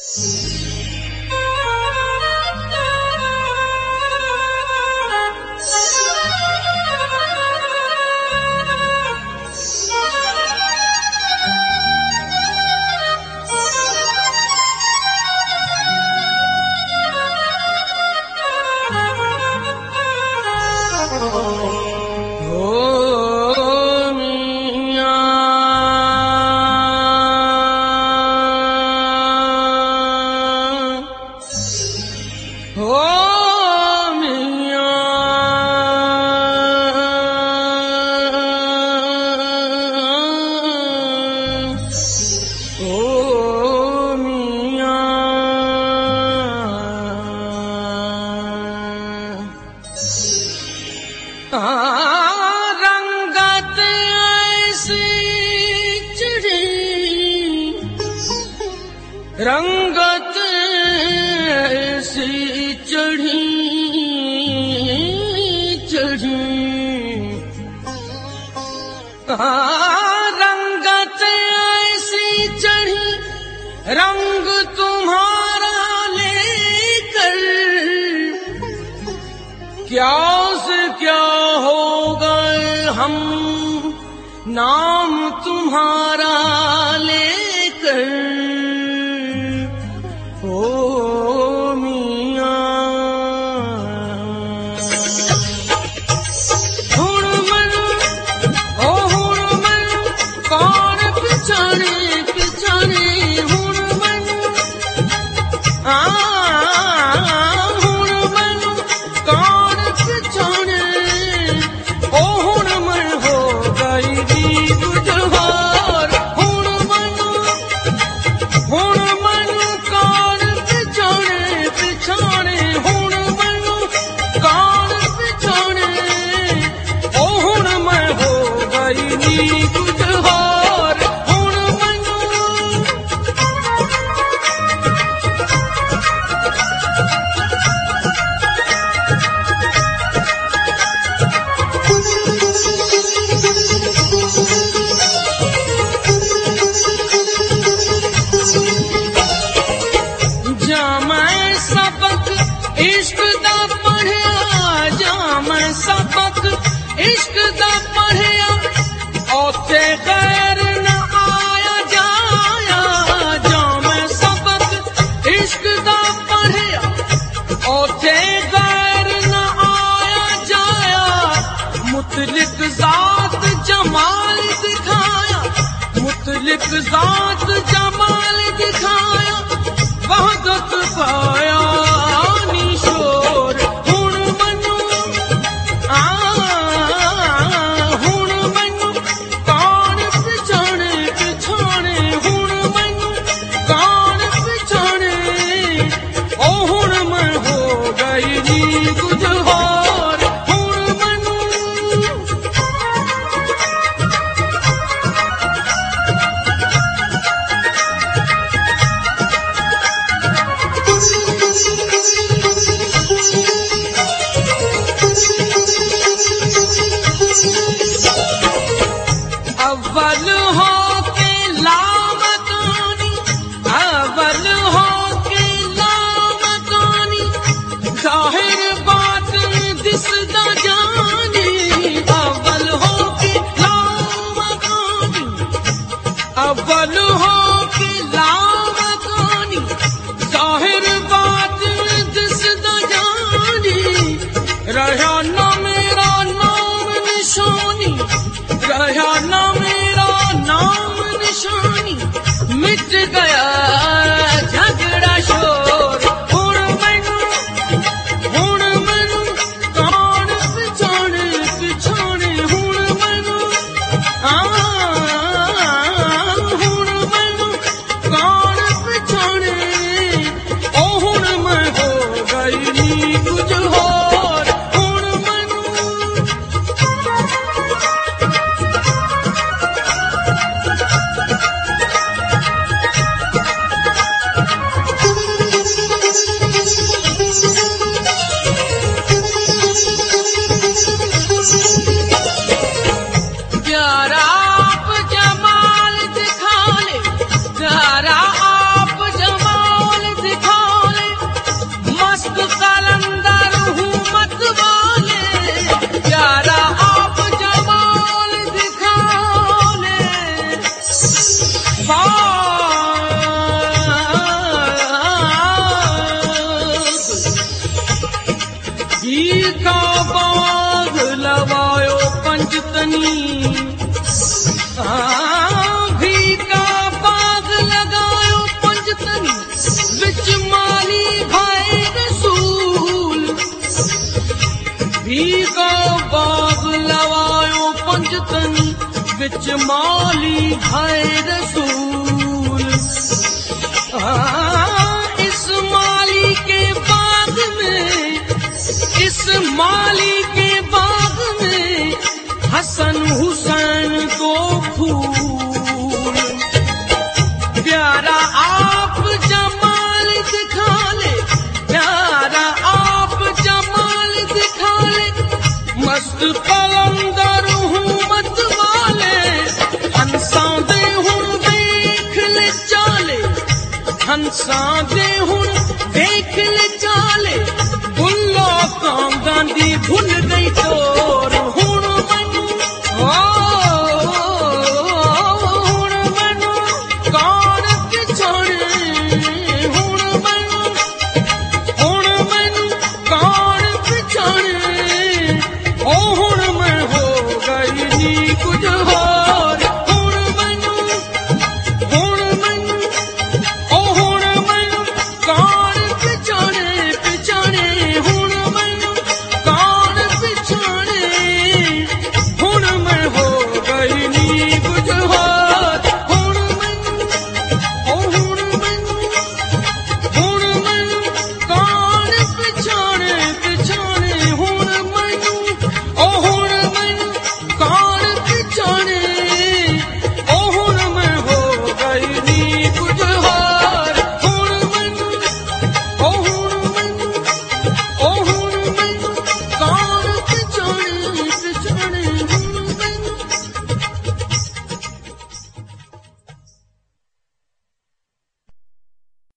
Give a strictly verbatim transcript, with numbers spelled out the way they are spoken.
रंगत ऐसी चढ़ी, रंगत ऐसी चढ़ी चढ़ी, रंगत ऐसी चढ़ी, रंग तुम्हारा लेकर क्या से क्या हो गए हम नाम तुम्हारा लेकर। ओ मियां हुण मन, ओ हुण मन कौन पिछाने पिछाने, हुण मन आ इश्क दा पढ़िया, जा मैं सबक इश्क दा पढ़िया, ओथे गैर न आया जाया। जा मैं सबक इश्क दा पढ़िया, ओथे गैर न आया जाया। मुतलिक जात जमाल दिखाया, मुतलिक जात जमाल दिखाया, वहदत पाया अव्वल हो के लामकानी, अव्वल हो के लामकानी, जाहिर बात दिसदा जानी। अव्वल हो के लामकानी, अव्वल हो के लामकानी, जाहिर बात दिसदा जानी। रहा न मेरा नाम निशानी, रहा न मेरा नाम निशानी, मिट गया झगड़ा शोर। हुण मैनू, हुण मैनू कौन पिछाने पिछाने, हुण मैनू आ हुण मैनू कौन पिछाने। ओ हुण मैं हो गई नी कुछ होर, हुण मैनू विच माली है रसूल। इस माली के बाग में, इस माली के बाग में हसन हुसैन दो फूल। प्यारा आप जमाल दिखा ले, प्यारा आप जमाल दिखा ले, मस्त कलंदर हूँ मत वाले, हंसा दे हूँ देख ले चाले, हंसा दे हूँ देख ले चाले, बुल्ला का गांधी भूल